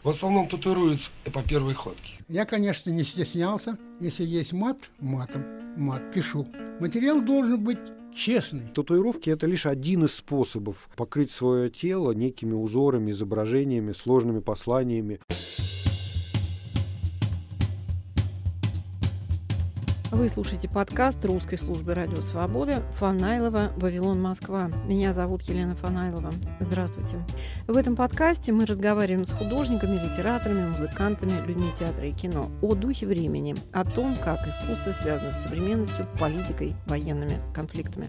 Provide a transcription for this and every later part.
В основном татуируются по первой ходке. Я, конечно, не стеснялся. Если есть мат, матом. Мат пишу. Материал должен быть честный. Татуировки – это лишь один из способов покрыть свое тело некими узорами, изображениями, сложными посланиями. Вы слушаете подкаст русской службы радио «Свобода» Фанайлова «Вавилон, Москва». Меня зовут Елена Фанайлова. Здравствуйте. В этом подкасте мы разговариваем с художниками, литераторами, музыкантами, людьми театра и кино о духе времени, о том, как искусство связано с современностью, политикой, военными конфликтами.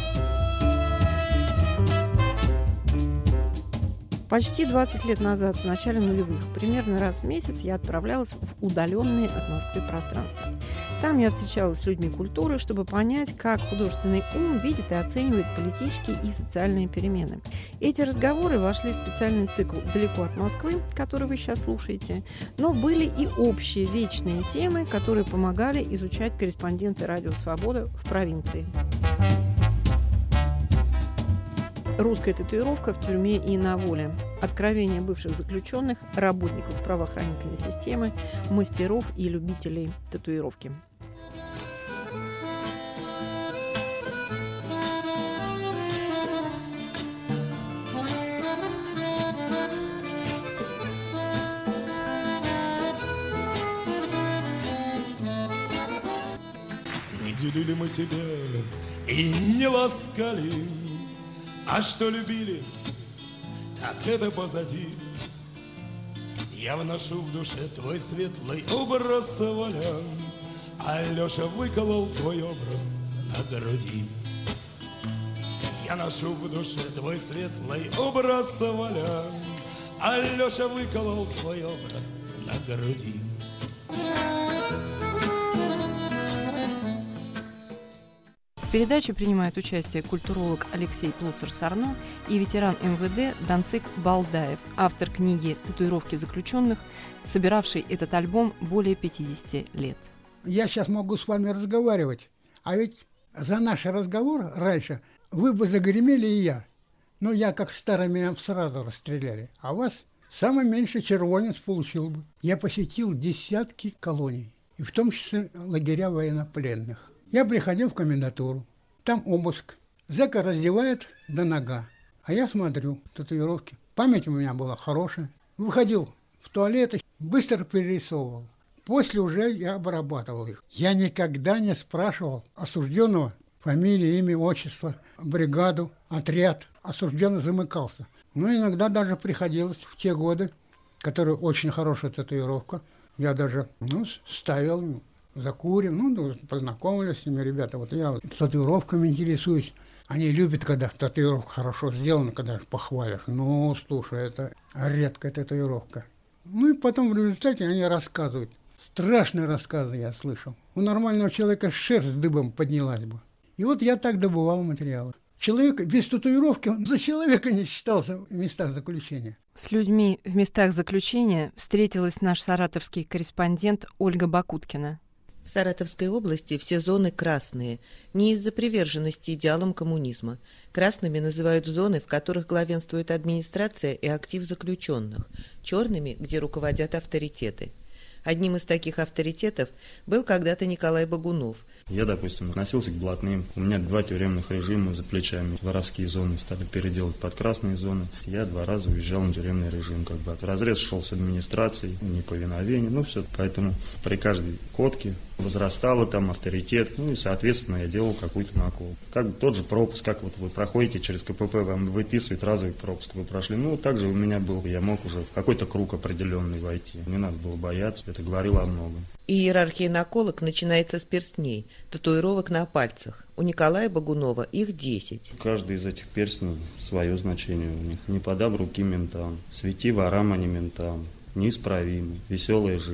Почти 20 лет назад, в начале нулевых, примерно раз в месяц я отправлялась в удаленные от Москвы пространства. Там я встречалась с людьми культуры, чтобы понять, как художественный ум видит и оценивает политические и социальные перемены. Эти разговоры вошли в специальный цикл «Далеко от Москвы», который вы сейчас слушаете, но были и общие вечные темы, которые помогали изучать корреспонденты «Радио Свобода» в провинции. Русская татуировка в тюрьме и на воле. Откровения бывших заключенных, работников правоохранительной системы, мастеров и любителей татуировки. Не делили мы тебя и не ласкали, а что любили, так это позади. Я вношу в душе твой светлый образ, Валя, а Леша выколол твой образ на груди. Я ношу в душе твой светлый образ, Валя, а Леша выколол твой образ на груди. В передаче принимают участие культуролог Алексей Плуцер-Сарно и ветеран МВД Данцик Балдаев, автор книги «Татуировки заключенных», собиравший этот альбом более 50 лет. Я сейчас могу с вами разговаривать, а ведь за наш разговор раньше вы бы загремели и я. Но я как старый, меня сразу расстреляли, а вас самый меньший червонец получил бы. Я посетил десятки колоний, и в том числе лагеря военнопленных. Я приходил в комендатуру, там обыск. Зэка раздевает до нога, а я смотрю татуировки. Память у меня была хорошая. Выходил в туалет, быстро перерисовывал. После уже я обрабатывал их. Я никогда не спрашивал осужденного фамилию, имя, отчество, бригаду, отряд. Осужденный замыкался. Но иногда даже приходилось в те годы, которые очень хорошая татуировка, я даже ставил. Закурим, познакомились с ними, ребята. Вот я татуировками интересуюсь. Они любят, когда татуировка хорошо сделана, когда их похвалишь. Ну, слушай, это редкая татуировка. Ну и потом в результате они рассказывают. Страшные рассказы я слышал. У нормального человека шерсть дыбом поднялась бы. И вот я так добывал материалы. Человек без татуировки, он за человека не считался в местах заключения. С людьми в местах заключения встретилась наш саратовский корреспондент Ольга Бакуткина. В Саратовской области все зоны красные, не из-за приверженности идеалам коммунизма. Красными называют зоны, в которых главенствует администрация и актив заключенных, черными, где руководят авторитеты. Одним из таких авторитетов был когда-то Николай Богунов. Я, допустим, относился к блатным. У меня 2 тюремных режима за плечами. Воровские зоны стали переделать под красные зоны. Я 2 раза уезжал на тюремный режим. Разрез шел с администрацией, неповиновение, все. Поэтому при каждой ходке возрастало там авторитет, и, соответственно, я делал какую-то наколку. Тот же пропуск, как вот вы проходите через КПП, вам выписывают разовый пропуск, вы прошли. Так же у меня был, я мог уже в какой-то круг определенный войти. Не надо было бояться, это говорило о многом. Иерархия наколок начинается с перстней, татуировок на пальцах. У Николая Богунова их 10. Каждый из этих перстней свое значение у них. Не подам руки ментам, свети ворам, а не ментам. Неисправимый, веселая жизнь,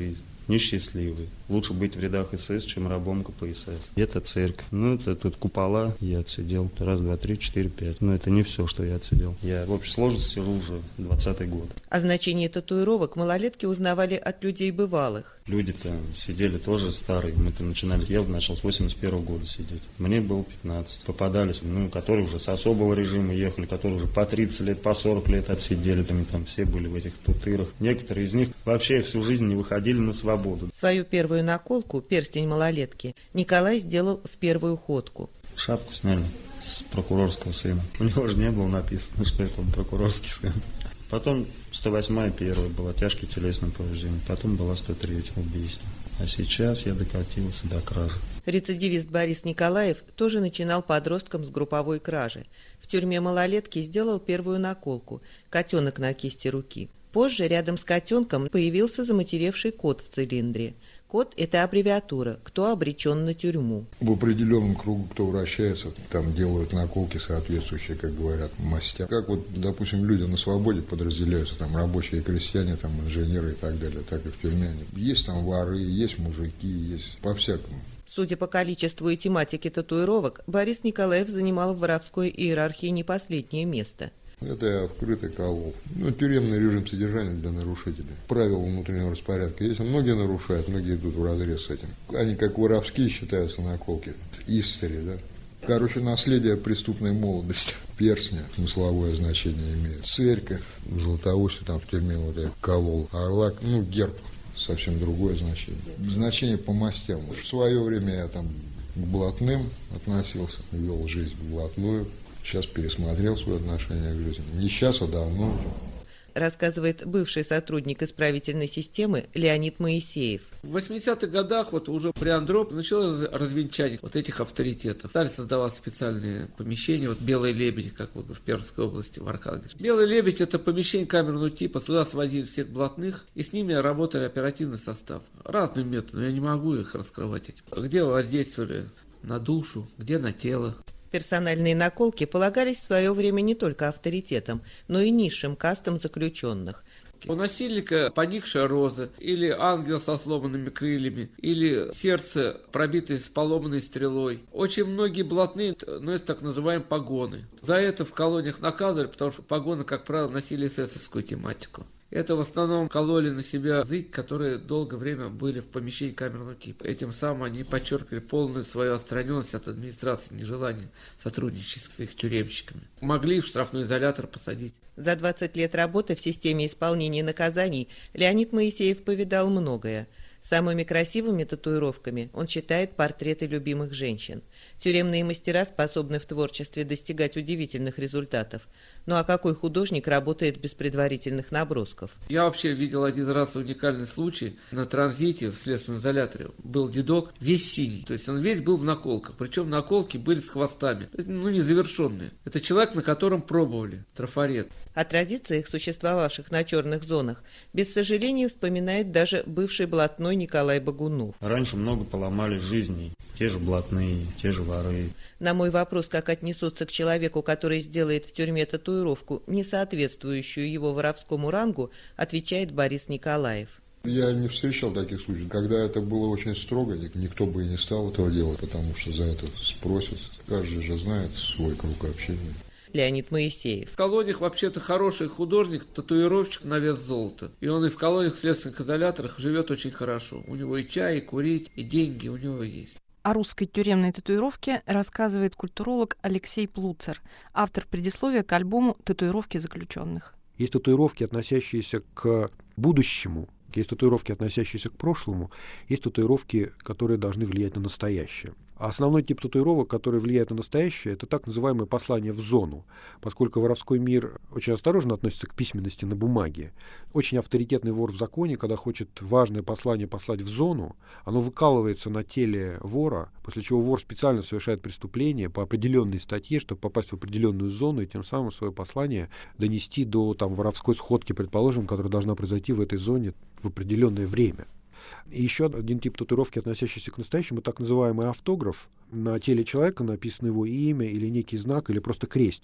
несчастливый. Лучше быть в рядах СС, чем рабом КПСС. Это церковь. Это тут купола я отсидел. Раз, два, три, 4, 5. Но это не все, что я отсидел. Я в общей сложности сижу уже 20-й год. О значении татуировок малолетки узнавали от людей бывалых. Люди-то сидели тоже старые. Мы-то начинали, я начал с 81-го года сидеть. Мне было 15. Попадались, которые уже с особого режима ехали, которые уже по 30 лет, по 40 лет отсидели. Там все были в этих тутырах. Некоторые из них вообще всю жизнь не выходили на свободу. Свою первую наколку, перстень малолетки, Николай сделал в первую ходку. Шапку сняли с прокурорского сына. У него же не было написано, что это он прокурорский сын. Потом 108-я первая была, тяжкие телесные повреждения. Потом была 103-я убийство. А сейчас я докатился до кражи. Рецидивист Борис Николаев тоже начинал подростком с групповой кражи. В тюрьме малолетки сделал первую наколку – котенок на кисти руки. Позже рядом с котенком появился заматеревший кот в цилиндре. Кот – это аббревиатура «Кто обречен на тюрьму». В определенном кругу, кто вращается, там делают наколки соответствующие, как говорят, мастям. Как допустим, люди на свободе подразделяются, там рабочие и крестьяне, там инженеры и так далее, так и в тюрьме. Есть там воры, есть мужики, есть по-всякому. Судя по количеству и тематике татуировок, Борис Николаев занимал в воровской иерархии не последнее место. Это я вкрытый колол. Тюремный режим содержания для нарушителей. Правила внутреннего распорядка есть. Многие нарушают, многие идут вразрез с этим. Они как воровские считаются наколки. Истори, да. Наследие преступной молодости. Перстня смысловое значение имеет. Церковь, Златоуст, там в тюрьме вот я колол. Орлак, герб. Совсем другое значение. Значение по мастям. В свое время я там к блатным относился, вел жизнь блатную. Сейчас пересмотрел свое отношение к жизни. Не сейчас, а давно. Рассказывает бывший сотрудник исправительной системы Леонид Моисеев. В 80-х годах уже при Андропове началось развенчание этих авторитетов. Стали создавать специальные помещения. «Белый лебедь», как в Пермской области, в Архангельске. «Белый лебедь» — это помещение камерного типа. Сюда свозили всех блатных, и с ними работали оперативный состав. Разными методами, я не могу их раскрывать. Где воздействовали на душу, где на тело. Персональные наколки полагались в свое время не только авторитетам, но и низшим кастам заключенных. У насильника поникшая роза, или ангел со сломанными крыльями, или сердце, пробитое с поломанной стрелой. Очень многие блатные носят так называемые погоны. За это в колониях наказывали, потому что погоны, как правило, носили эсэсовскую тематику. Это в основном кололи на себя язык, которые долгое время были в помещении камерного типа. Этим самым они подчеркивали полную свою отстраненность от администрации, нежелание сотрудничать с их тюремщиками. Могли в штрафной изолятор посадить. За 20 лет работы в системе исполнения наказаний Леонид Моисеев повидал многое. Самыми красивыми татуировками он считает портреты любимых женщин. Тюремные мастера способны в творчестве достигать удивительных результатов. Ну а какой художник работает без предварительных набросков? Я вообще видел один раз уникальный случай. На транзите в следственном изоляторе был дедок весь синий. То есть он весь был в наколках. Причем наколки были с хвостами. Незавершенные. Это человек, на котором пробовали трафарет. О традициях, существовавших на черных зонах, без сожаления вспоминает даже бывший блатной Николай Богунов. Раньше много поломали жизней. Те же блатные, те же воры. На мой вопрос, как отнесутся к человеку, который сделает в тюрьме татуировку, не соответствующую его воровскому рангу, отвечает Борис Николаев. Я не встречал таких случаев. Когда это было очень строго, никто бы и не стал этого делать, потому что за это спросят. Каждый же знает свой круг общения. Леонид Моисеев. В колониях вообще-то хороший художник, татуировщик на вес золота. И он и в колониях, в следственных изоляторах живет очень хорошо. У него и чай, и курить, и деньги у него есть. О русской тюремной татуировке рассказывает культуролог Алексей Плуцер, автор предисловия к альбому «Татуировки заключенных». Есть татуировки, относящиеся к будущему, есть татуировки, относящиеся к прошлому, есть татуировки, которые должны влиять на настоящее. А основной тип татуировок, который влияет на настоящее, это так называемое послание в зону, поскольку воровской мир очень осторожно относится к письменности на бумаге. Очень авторитетный вор в законе, когда хочет важное послание послать в зону, оно выкалывается на теле вора, после чего вор специально совершает преступление по определенной статье, чтобы попасть в определенную зону и тем самым свое послание донести до воровской сходки, предположим, которая должна произойти в этой зоне в определенное время. И еще один тип татуировки, относящийся к настоящему, так называемый автограф. На теле человека написано его имя или некий знак, или просто крестик.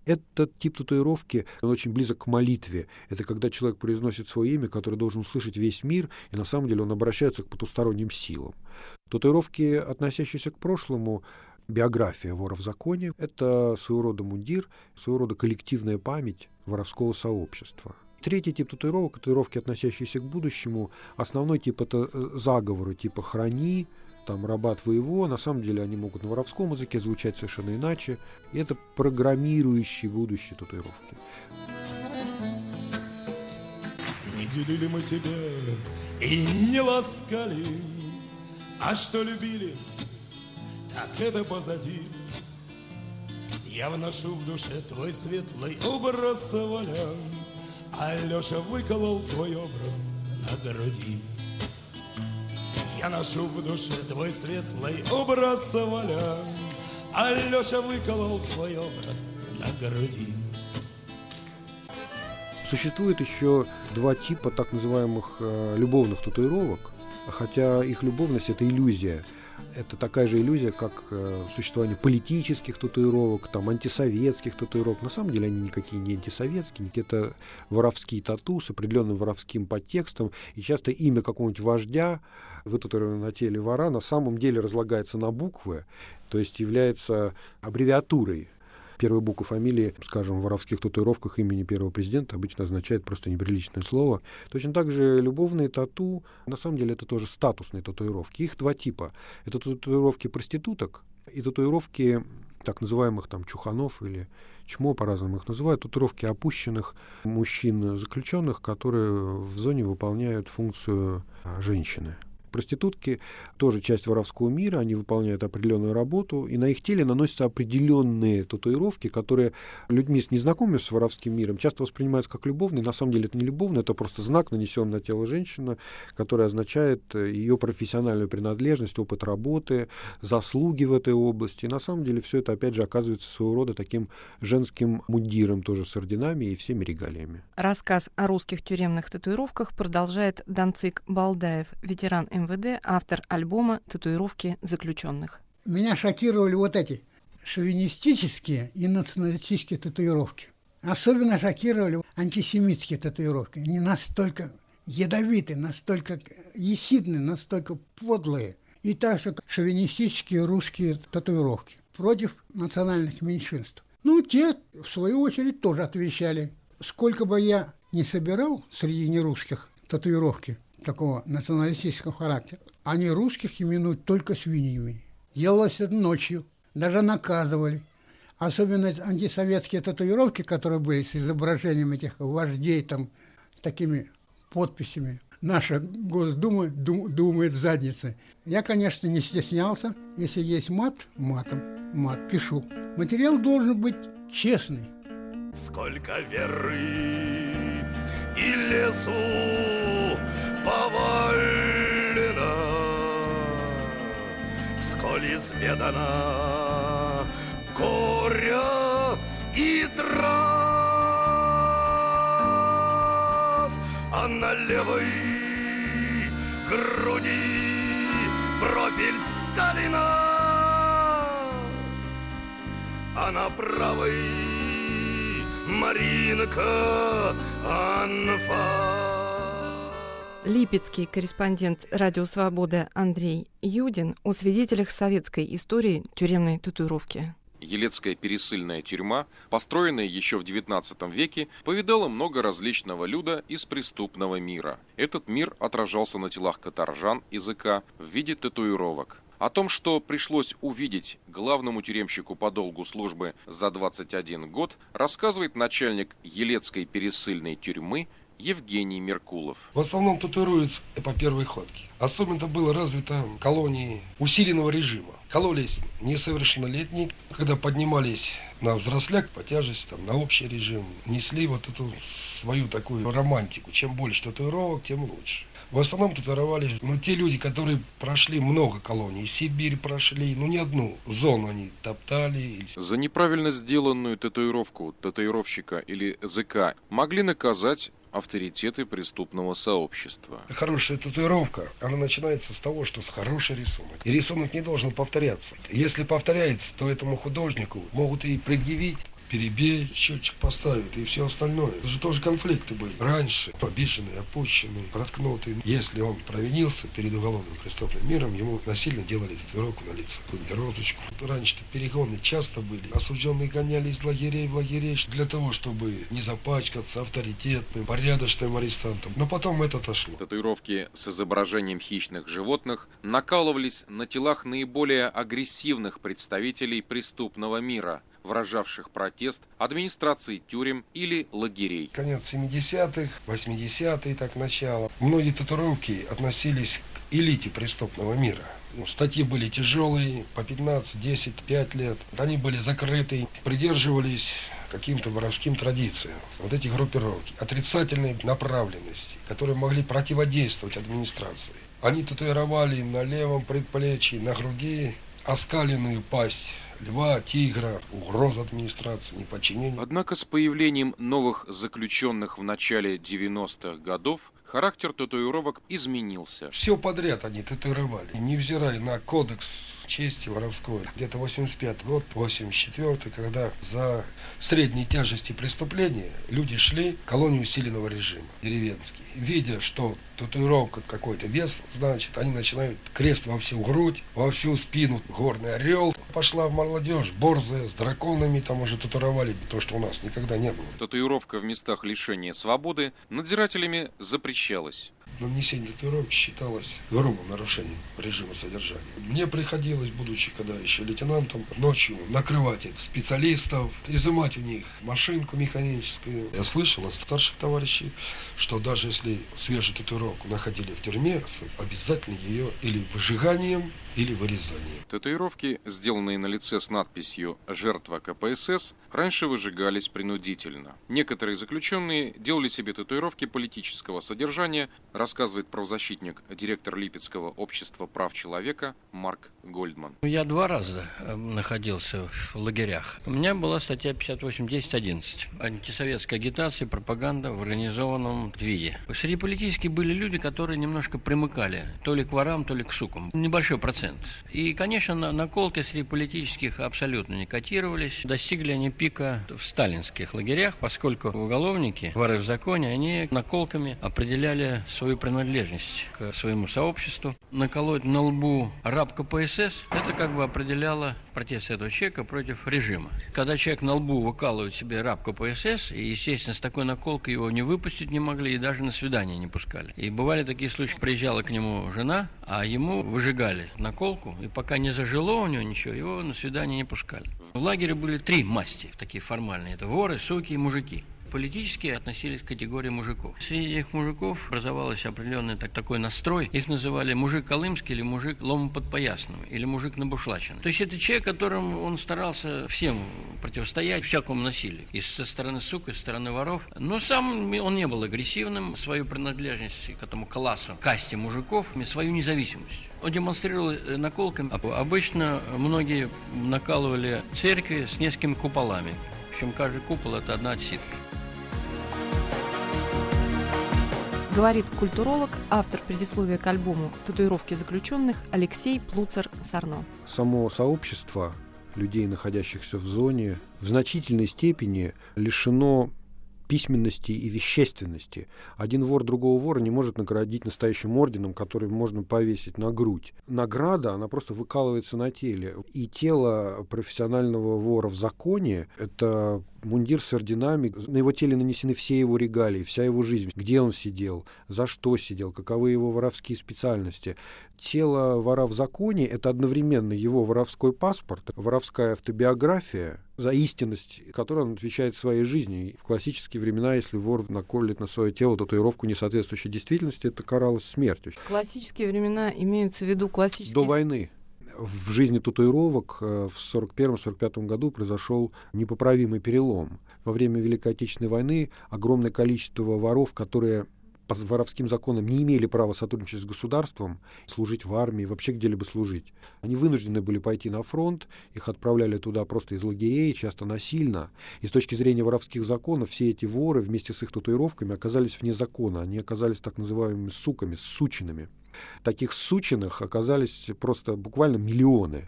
Этот тип татуировки, он очень близок к молитве. Это когда человек произносит свое имя, которое должен услышать весь мир, и на самом деле он обращается к потусторонним силам. Татуировки, относящиеся к прошлому, биография вора в законе, это своего рода мундир, своего рода коллективная память воровского сообщества. Третий тип татуировок, татуировки, относящиеся к будущему, основной тип это заговоры типа «храни», там «рабат твоего», на самом деле они могут на воровском языке звучать совершенно иначе. И это программирующие будущие татуировки. Не делили мы тебя и не ласкали, а что любили, так это позади. Я вношу в душе твой светлый образ, Валя, а Леша выколол твой образ на груди. Я ношу в душе твой светлый образ, Валя, а Леша выколол твой образ на груди. Существует еще два типа так называемых любовных татуировок, хотя их любовность – это иллюзия. Это такая же иллюзия, как существование политических татуировок, там, антисоветских татуировок. На самом деле они никакие не антисоветские, это воровские тату с определенным воровским подтекстом. И часто имя какого-нибудь вождя, вытатуированное на теле вора, на самом деле разлагается на буквы, то есть является аббревиатурой. Первая буква фамилии, скажем, в воровских татуировках имени первого президента обычно означает просто неприличное слово. Точно так же любовные тату, на самом деле это тоже статусные татуировки. Их два типа. Это татуировки проституток и татуировки так называемых там чуханов или чмо, по-разному их называют, татуировки опущенных мужчин-заключенных, которые в зоне выполняют функцию женщины. Проститутки тоже часть воровского мира, они выполняют определенную работу, и на их теле наносятся определенные татуировки, которые людьми с незнакомыми с воровским миром часто воспринимаются как любовные. На самом деле это не любовный, это просто знак, нанесенный на тело женщины, который означает ее профессиональную принадлежность, опыт работы, заслуги в этой области. И на самом деле все это, опять же, оказывается своего рода таким женским мундиром, тоже с орденами и всеми регалиями. Рассказ о русских тюремных татуировках продолжает Данцик Балдаев, ветеран МВД, автор альбома «Татуировки заключенных». Меня шокировали вот эти шовинистические и националистические татуировки. Особенно шокировали антисемитские татуировки. Они настолько ядовитые, настолько ехидные, настолько подлые. И также шовинистические русские татуировки против национальных меньшинств. Ну, те, в свою очередь, тоже отвечали. Сколько бы я ни собирал среди нерусских татуировки такого националистического характера, они русских именуют только свиньями. Делалось это ночью, даже наказывали. Особенно антисоветские татуировки, которые были с изображением этих вождей, там, с такими подписями. Наша Госдума думает задницей. Я, конечно, не стеснялся. Если есть мат, матом, мат пишу. Материал должен быть честный. Сколько веры и лесу повалено, сколь изведано горя и трав, а на левой груди профиль Сталина, а на правой Маринка Анфа. Липецкий корреспондент «Радио Свобода» Андрей Юдин о свидетелях советской истории тюремной татуировки. Елецкая пересыльная тюрьма, построенная еще в XIX веке, повидала много различного люда из преступного мира. Этот мир отражался на телах каторжан и языка в виде татуировок. О том, что пришлось увидеть главному тюремщику по долгу службы за 21 год, рассказывает начальник Елецкой пересыльной тюрьмы Евгений Меркулов. В основном татуируются по первой ходке. Особенно было развито в колонии усиленного режима. Кололись несовершеннолетние, когда поднимались на взросляк по тяжести, там, на общий режим, несли вот эту свою такую романтику. Чем больше татуировок, тем лучше. В основном татуировались те люди, которые прошли много колоний. Сибирь прошли, ни одну зону они топтали. За неправильно сделанную татуировку татуировщика или ЗК могли наказать авторитеты преступного сообщества. Хорошая татуировка, она начинается с того, что хороший рисунок. И рисунок не должен повторяться. Если повторяется, то этому художнику могут и предъявить перебей, счетчик поставит и все остальное. Это же тоже конфликты были. Раньше обиженный, опущенный, проткнутый. Если он провинился перед уголовным преступным миром, ему насильно делали татуировку на лице, какую-нибудь розочку. Раньше-то перегоны часто были. Осужденные гонялись из лагерей в лагерей для того, чтобы не запачкаться авторитетным, порядочным арестантом. Но потом это отошло. Татуировки с изображением хищных животных накалывались на телах наиболее агрессивных представителей преступного мира, выражавших протест администрации тюрем или лагерей. Конец 70-х, 80-е, так начало. Многие татуировки относились к элите преступного мира. Статьи были тяжелые, по 15, 10, 5 лет. Они были закрыты, придерживались каким-то воровским традициям. Вот эти группировки отрицательной направленности, которые могли противодействовать администрации. Они татуировали на левом предплечье, на груди оскаленную пасть льва, тигра, угроза администрации, неподчинения. Однако с появлением новых заключенных в начале 90-х годов характер татуировок изменился. Все подряд они татуировали, невзирая на кодекс чести воровской. Где-то 85 год, 84, когда за средней тяжести преступления люди шли в колонию усиленного режима, деревенские. Видя, что татуировка какой-то вес, значит, они начинают крест во всю грудь, во всю спину, горный орел. Пошла в молодежь, борзая, с драконами, там уже татуировали, то, что у нас никогда не было. Татуировка в местах лишения свободы надзирателями запрещалась. Нанесение татуировки считалось грубым нарушением режима содержания. Мне приходилось, будучи когда еще лейтенантом, ночью накрывать специалистов, изымать у них машинку механическую. Я слышал от старших товарищей, что даже если свежую татуировку находили в тюрьме, обязательно ее или выжиганием, или вырезанием. Татуировки, сделанные на лице с надписью «Жертва КПСС», раньше выжигались принудительно. Некоторые заключенные делали себе татуировки политического содержания, рассказывает правозащитник, директор Липецкого общества прав человека Марк Гольдман. Я 2 раза находился в лагерях. У меня была статья 58.10.11. Антисоветская агитация, пропаганда в организованном виде. Среди политических были люди, которые немножко примыкали то ли к ворам, то ли к сукам. Небольшой процент. И, конечно, наколки среди политических абсолютно не котировались. Достигли они пика в сталинских лагерях, поскольку уголовники, воры в законе, они наколками определяли свою принадлежность к своему сообществу. Наколоть на лбу раб КПСС, это как бы определяло протест этого человека против режима. Когда человек на лбу выкалывает себе раб КПСС, и, естественно, с такой наколкой его не выпустить не могли, и даже на свидание не пускали. И бывали такие случаи, приезжала к нему жена, а ему выжигали наколку, и пока не зажило у него ничего, его на свидание не пускали. В лагере были 3 масти, такие формальные. Это воры, суки и мужики. Политически относились к категории мужиков. Среди этих мужиков образовался определенный такой настрой. Их называли мужик колымский, или мужик ломоподпоясным, или мужик набушлаченный. То есть это человек, которым он старался всем противостоять, всякому насилию. И со стороны сук, и со стороны воров. Но сам он не был агрессивным. Свою принадлежность к этому классу, касте мужиков, свою независимость он демонстрировал наколками. Обычно многие накалывали церкви с несколькими куполами. Причем каждый купол – это одна отсидка. Говорит культуролог, автор предисловия к альбому «Татуировки заключенных» Алексей Плуцер-Сарно. Само сообщество людей, находящихся в зоне, в значительной степени лишено письменности и вещественности. Один вор другого вора не может наградить настоящим орденом, который можно повесить на грудь. Награда, она просто выкалывается на теле. И тело профессионального вора в законе — это мундир с орденами. На его теле нанесены все его регалии, вся его жизнь. Где он сидел, за что сидел, каковы его воровские специальности. Тело вора в законе — это одновременно его воровской паспорт, воровская автобиография, за истинность, которой он отвечает своей жизнью. В классические времена, если вор наколет на свое тело татуировку, не соответствующей действительности, это каралось смертью. Классические времена имеются в виду классические... До войны. В жизни татуировок в 1941-1945 году произошел непоправимый перелом. Во время Великой Отечественной войны огромное количество воров, которые по воровским законам не имели права сотрудничать с государством, служить в армии, вообще где-либо служить. Они вынуждены были пойти на фронт, их отправляли туда просто из лагерей, часто насильно. И с точки зрения воровских законов все эти воры вместе с их татуировками оказались вне закона. Они оказались так называемыми суками, сучинами. Таких сучиных оказались просто буквально миллионы.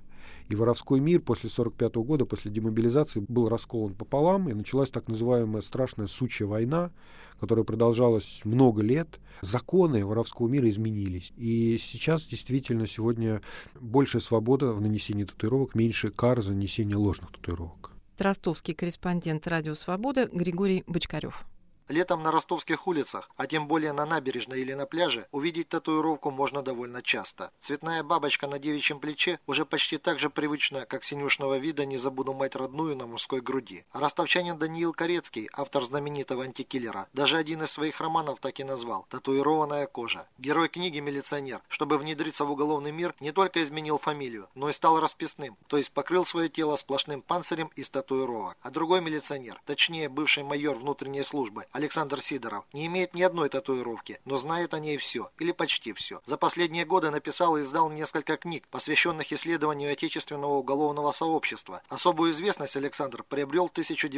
И воровской мир после 1945 года, после демобилизации, был расколон пополам, и началась так называемая страшная сучья война, которая продолжалась много лет. Законы воровского мира изменились. И сейчас действительно сегодня большая свобода в нанесении татуировок, меньше кар за нанесение ложных татуировок. Ростовский корреспондент «Радио Свобода» Григорий Бочкарев. Летом на ростовских улицах, а тем более на набережной или на пляже, увидеть татуировку можно довольно часто. Цветная бабочка на девичьем плече уже почти так же привычна, как синюшного вида «Не забуду мать родную» на мужской груди. А ростовчанин Даниил Корецкий, автор знаменитого антикиллера, даже один из своих романов так и назвал «Татуированная кожа». Герой книги «Милиционер», чтобы внедриться в уголовный мир, не только изменил фамилию, но и стал расписным, то есть покрыл свое тело сплошным панцирем из татуировок. А другой милиционер, точнее бывший майор внутренней службы, Александр Сидоров, не имеет ни одной татуировки, но знает о ней все, или почти все. За последние годы написал и издал несколько книг, посвященных исследованию отечественного уголовного сообщества. Особую известность Александр приобрел в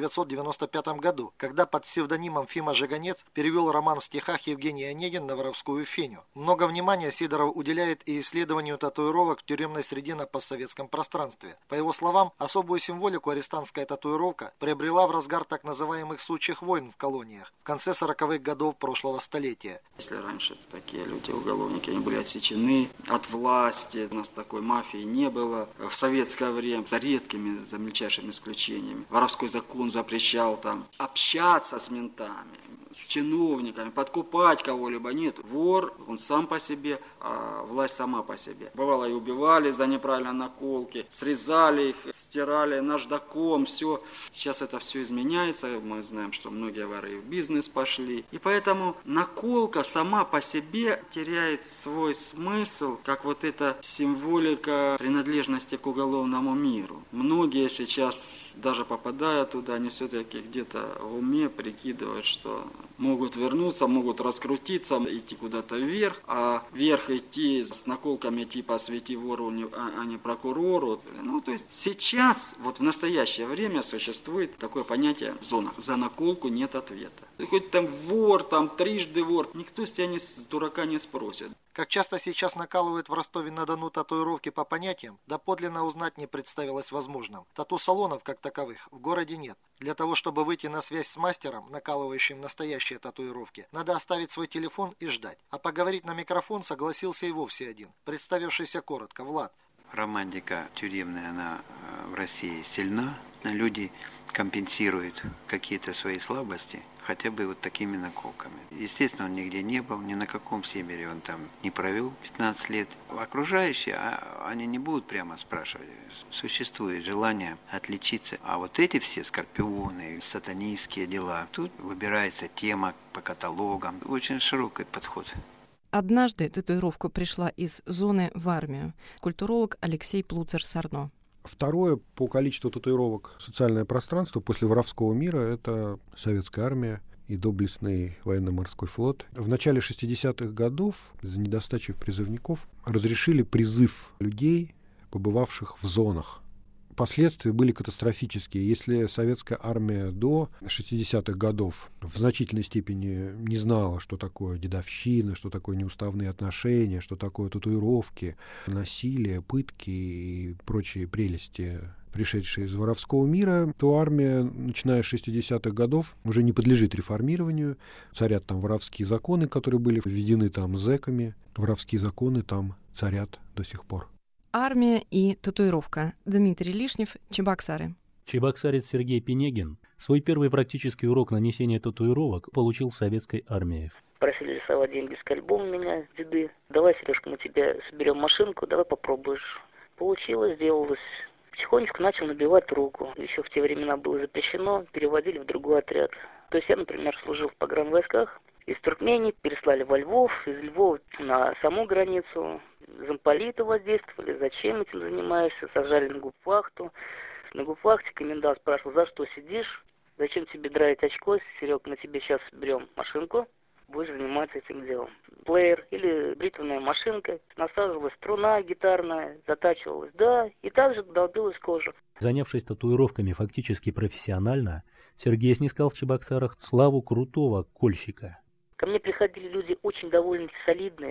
1995 году, когда под псевдонимом Фима Жиганец перевел роман в стихах Евгений Онегин на воровскую Феню. Много внимания Сидоров уделяет и исследованию татуировок в тюремной среде на постсоветском пространстве. По его словам, особую символику арестантская татуировка приобрела в разгар так называемых сучьих войн в колониях в конце 40-х годов прошлого столетия. Если раньше такие люди, уголовники, они были отсечены от власти, у нас такой мафии не было. В советское время, за редкими, за мельчайшими исключениями, воровской закон запрещал там общаться с ментами, с чиновниками, подкупать кого-либо. Нет, вор, он сам по себе, а власть сама по себе. Бывало и убивали за неправильные наколки, срезали их, стирали наждаком, все. Сейчас это все изменяется, мы знаем, что многие воры в бизнес пошли. И поэтому наколка сама по себе теряет свой смысл, как вот эта символика принадлежности к уголовному миру. Многие сейчас, даже попадая туда, они все-таки где-то в уме прикидывают, что могут вернуться, могут раскрутиться, идти куда-то вверх, а вверх идти с наколками типа «свети вору, а не прокурору». Ну, то есть сейчас, вот в настоящее время существует такое понятие в зонах. За наколку нет ответа. Ты хоть там вор, там трижды вор, никто с тебя с дурака не спросит. Как часто сейчас накалывают в Ростове-на-Дону татуировки по понятиям, доподлинно узнать не представилось возможным. Тату-салонов, как таковых, в городе нет. Для того, чтобы выйти на связь с мастером, накалывающим настоящие татуировки, надо оставить свой телефон и ждать. А поговорить на микрофон согласился и вовсе один, представившийся коротко, Влад. Романтика тюремная, она в России сильна. Люди компенсируют какие-то свои слабости хотя бы вот такими наколками. Естественно, он нигде не был, ни на каком севере он там не провел 15 лет. Окружающие, они не будут прямо спрашивать. Существует желание отличиться. А вот эти все скорпионы, сатанистские дела, тут выбирается тема по каталогам. Очень широкий подход. Однажды татуировка пришла из зоны в армию. Культуролог Алексей Плуцер-Сарно. Второе по количеству татуировок социальное пространство после воровского мира — это советская армия и доблестный военно-морской флот. В начале 60-х годов за недостачей призывников разрешили призыв людей, побывавших в зонах. Последствия были катастрофические. Если советская армия до 60-х годов в значительной степени не знала, что такое дедовщина, что такое неуставные отношения, что такое татуировки, насилие, пытки и прочие прелести, пришедшие из воровского мира, то армия, начиная с 60-х годов, уже не подлежит реформированию. Царят там воровские законы, которые были введены там зэками. Воровские законы там царят до сих пор. Армия и татуировка. Дмитрий Лишнев, Чебоксары. Чебоксарец Сергей Пенегин свой первый практический урок нанесения татуировок получил в советской армии. Просили рисовать деньги с альбом меня, деды. Давай, Сережка, мы тебе соберем машинку, давай попробуешь. Получилось, сделалось. Потихонечку начал набивать руку. Еще в те времена было запрещено, переводили в другой отряд. То есть я, например, служил в погранвойсках. Из Туркмении переслали во Львов, из Львова на саму границу. Замполиты воздействовали, зачем этим занимаешься, сажали на губвахту. На губвахте комендант спрашивал, за что сидишь, зачем тебе драить очко, Серег, мы тебе сейчас берем машинку, будешь заниматься этим делом. Плеер или бритвенная машинка, насаживалась струна гитарная, затачивалась, да, и также долбилась кожа. Занявшись татуировками фактически профессионально, Сергей снискал в Чебоксарах славу крутого кольщика. Ко мне приходили люди очень довольно солидные,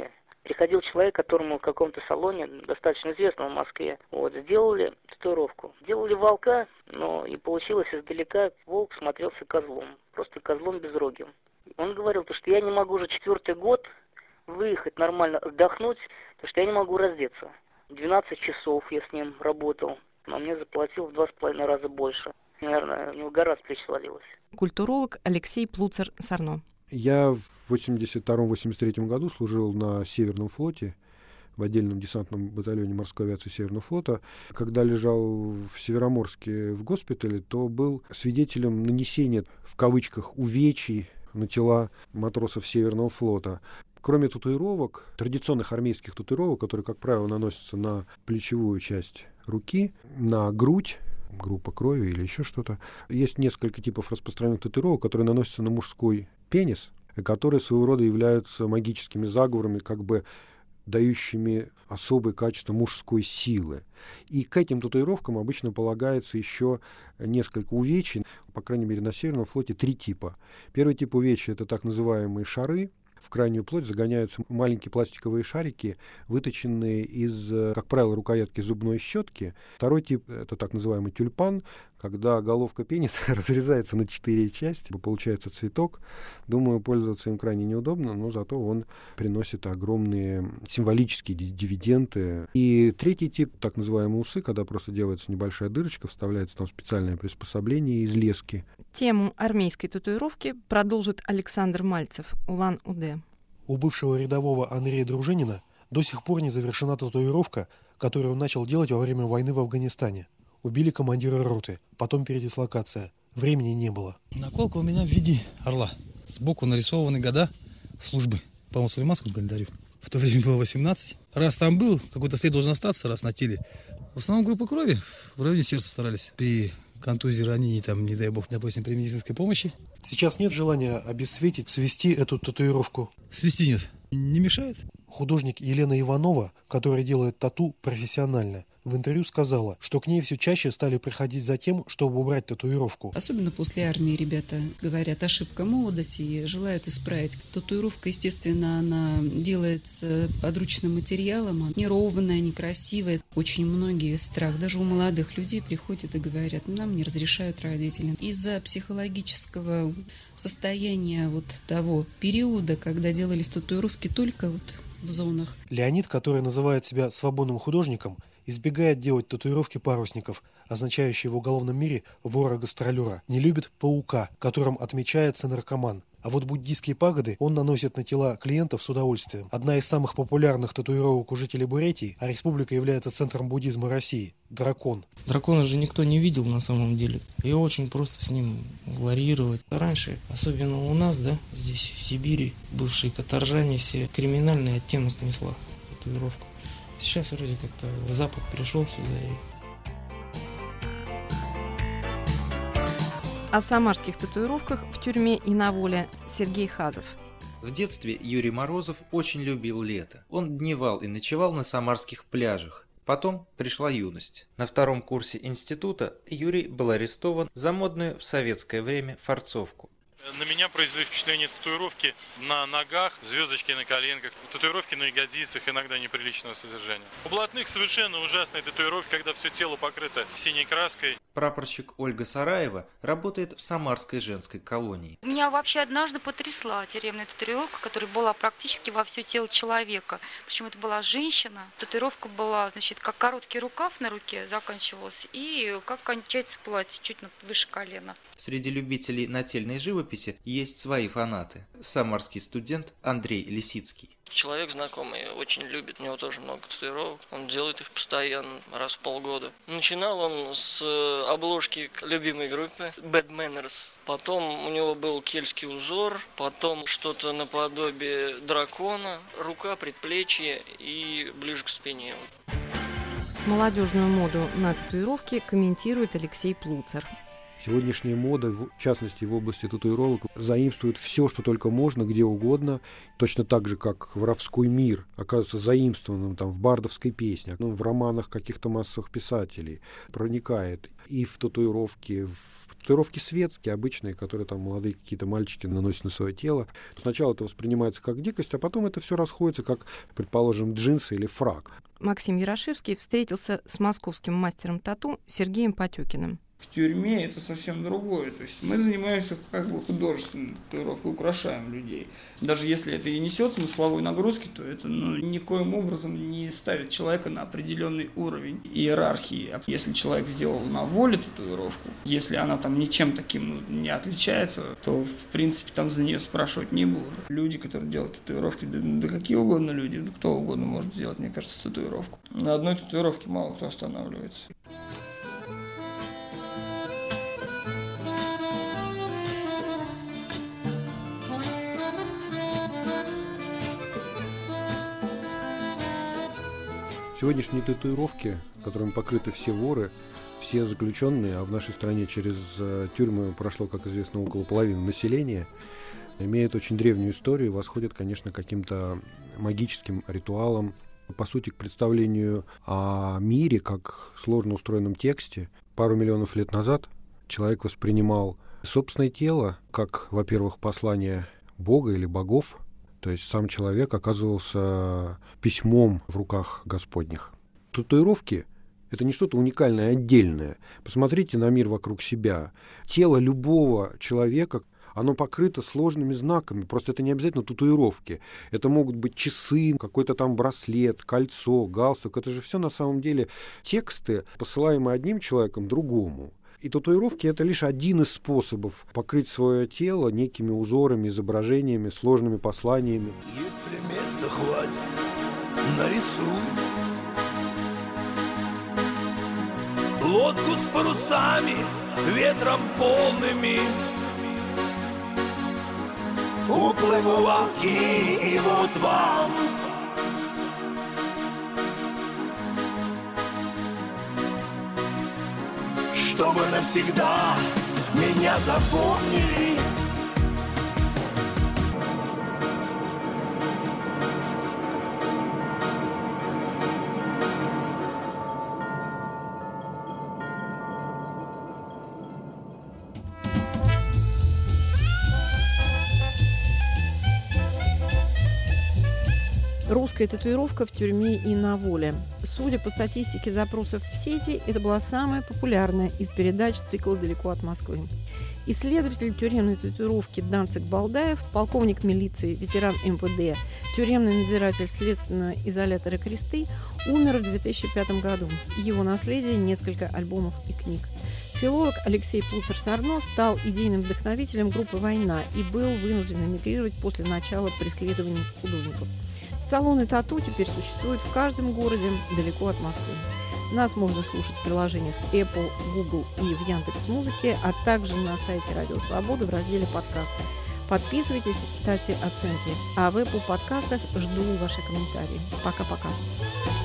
Приходил человек, которому в каком-то салоне, достаточно известном в Москве, сделали татуировку. Делали волка, но и получилось издалека, волк смотрелся козлом. Просто козлом безрогим. Он говорил, что я не могу уже 4-й год выехать нормально, отдохнуть, потому что я не могу раздеться. 12 часов я с ним работал, а мне заплатил в 2,5 раза больше. Наверное, у него гора с плеч свалилась. Культуролог Алексей Плуцер-Сарно. Я в 1982-1983 году служил на Северном флоте, в отдельном десантном батальоне морской авиации Северного флота. Когда лежал в Североморске в госпитале, то был свидетелем нанесения, в кавычках, увечий на тела матросов Северного флота. Кроме татуировок, традиционных армейских татуировок, которые, как правило, наносятся на плечевую часть руки, на грудь, группа крови или еще что-то, есть несколько типов распространенных татуировок, которые наносятся на мужской пенис, которые своего рода являются магическими заговорами, как бы дающими особые качества мужской силы. И к этим татуировкам обычно полагается еще несколько увечий, по крайней мере, на Северном флоте 3 типа. Первый тип увечий — это так называемые шары. В крайнюю плоть загоняются маленькие пластиковые шарики, выточенные из, как правило, рукоятки зубной щетки. Второй тип — это так называемый тюльпан, когда головка пениса разрезается на 4 части, получается цветок. Думаю, пользоваться им крайне неудобно, но зато он приносит огромные символические дивиденды. И третий тип, так называемые усы, когда просто делается небольшая дырочка, вставляется там специальное приспособление из лески. Тему армейской татуировки продолжит Александр Мальцев, Улан-Удэ. У бывшего рядового Андрея Дружинина до сих пор не завершена татуировка, которую он начал делать во время войны в Афганистане. Убили командира роты, потом передислокация. Времени не было. Наколка у меня в виде орла. Сбоку нарисованы года службы по мусульманскому календарю. В то время было 18. Раз там был, какой-то след должен остаться, раз на теле. В основном группы крови в районе сердца старались. При контузии, ранении, там, не дай бог, допустим, при медицинской помощи. Сейчас нет желания обесцветить, свести эту татуировку? Свести нет. Не мешает. Художник Елена Иванова, которая делает тату профессионально, в интервью сказала, что к ней все чаще стали приходить за тем, чтобы убрать татуировку. Особенно после армии ребята говорят, ошибка молодости и желают исправить. Татуировка, естественно, она делается подручным материалом, неровная, некрасивая. Очень многие страх, даже у молодых людей приходят и говорят, нам не разрешают родители. Из-за психологического состояния того периода, когда делались татуировки только в зонах. Леонид, который называет себя свободным художником, избегает делать татуировки парусников, означающие в уголовном мире вора-гастролера. Не любит паука, которым отмечается наркоман. А вот буддийские пагоды он наносит на тела клиентов с удовольствием. Одна из самых популярных татуировок у жителей Бурятии, а республика является центром буддизма России – дракон. Дракона же никто не видел на самом деле. И очень просто с ним варьировать. Раньше, особенно у нас, здесь в Сибири, бывшие каторжане, все криминальный оттенок несла татуировка. Сейчас вроде как-то Запад пришел сюда и... О самарских татуировках в тюрьме и на воле Сергей Хазов. В детстве Юрий Морозов очень любил лето. Он дневал и ночевал на самарских пляжах. Потом пришла юность. На 2-м курсе института Юрий был арестован за модную в советское время фарцовку. На меня произвели впечатление татуировки на ногах, звездочки на коленках, татуировки на ягодицах иногда неприличного содержания. У блатных совершенно ужасные татуировки, когда все тело покрыто синей краской. Прапорщик Ольга Сараева работает в самарской женской колонии. Меня вообще однажды потрясла тюремная татуировка, которая была практически во все тело человека. Причем это была женщина. Татуировка была, как короткий рукав на руке заканчивался и как кончается платье, чуть выше колена. Среди любителей нательной живописи есть свои фанаты. Самарский студент Андрей Лисицкий. Человек знакомый очень любит, у него тоже много татуировок, он делает их постоянно, раз в полгода. Начинал он с обложки любимой группы Bad Manners, потом у него был кельтский узор, потом что-то наподобие дракона, рука, предплечье и ближе к спине. Молодежную моду на татуировки комментирует Алексей Плуцер. Сегодняшняя мода, в частности в области татуировок, заимствует все, что только можно, где угодно, точно так же, как воровской мир оказывается заимствованным там, в бардовской песне, в романах каких-то массовых писателей, проникает и в татуировки светские, обычные, которые там молодые какие-то мальчики наносят на свое тело. Сначала это воспринимается как дикость, а потом это все расходится как, предположим, джинсы или фрак. Максим Ярошевский встретился с московским мастером тату Сергеем Потёкиным. В тюрьме это совсем другое. То есть мы занимаемся как бы художественной татуировкой, украшаем людей. Даже если это и несет смысловой нагрузки, то это никоим образом не ставит человека на определенный уровень иерархии. А если человек сделал на воле татуировку, если она там ничем таким не отличается, то в принципе там за нее спрашивать не будут. Люди, которые делают татуировки, да какие угодно люди, кто угодно может сделать, мне кажется, татуировку. На одной татуировке мало кто останавливается. Сегодняшние татуировки, которыми покрыты все воры, все заключенные, а в нашей стране через тюрьмы прошло, как известно, около половины населения, имеют очень древнюю историю, восходят, конечно, к каким-то магическим ритуалам. По сути, к представлению о мире как сложно устроенном тексте. Пару миллионов лет назад человек воспринимал собственное тело как, во-первых, послание Бога или богов, то есть сам человек оказывался письмом в руках Господних. Татуировки — это не что-то уникальное, отдельное. Посмотрите на мир вокруг себя. Тело любого человека, оно покрыто сложными знаками. Просто это не обязательно татуировки. Это могут быть часы, какой-то там браслет, кольцо, галстук. Это же все на самом деле тексты, посылаемые одним человеком другому. И татуировки — это лишь один из способов покрыть свое тело некими узорами, изображениями, сложными посланиями. Если места хватит, нарисуй лодку с парусами, ветром полными. Уплыву волки, и вот вам чтобы навсегда меня запомнили. Русская татуировка в тюрьме и на воле. Судя по статистике запросов в сети, это была самая популярная из передач цикла «Далеко от Москвы». Исследователь тюремной татуировки Данцик Балдаев, полковник милиции, ветеран МВД, тюремный надзиратель следственного изолятора «Кресты», умер в 2005 году. Его наследие – несколько альбомов и книг. Филолог Алексей Плуцер-Сарно стал идейным вдохновителем группы «Война» и был вынужден эмигрировать после начала преследований художников. Салоны тату теперь существуют в каждом городе далеко от Москвы. Нас можно слушать в приложениях Apple, Google и в Яндекс.Музыке, а также на сайте Радио Свобода в разделе «Подкасты». Подписывайтесь, ставьте оценки. А в Apple подкастах жду ваши комментарии. Пока-пока.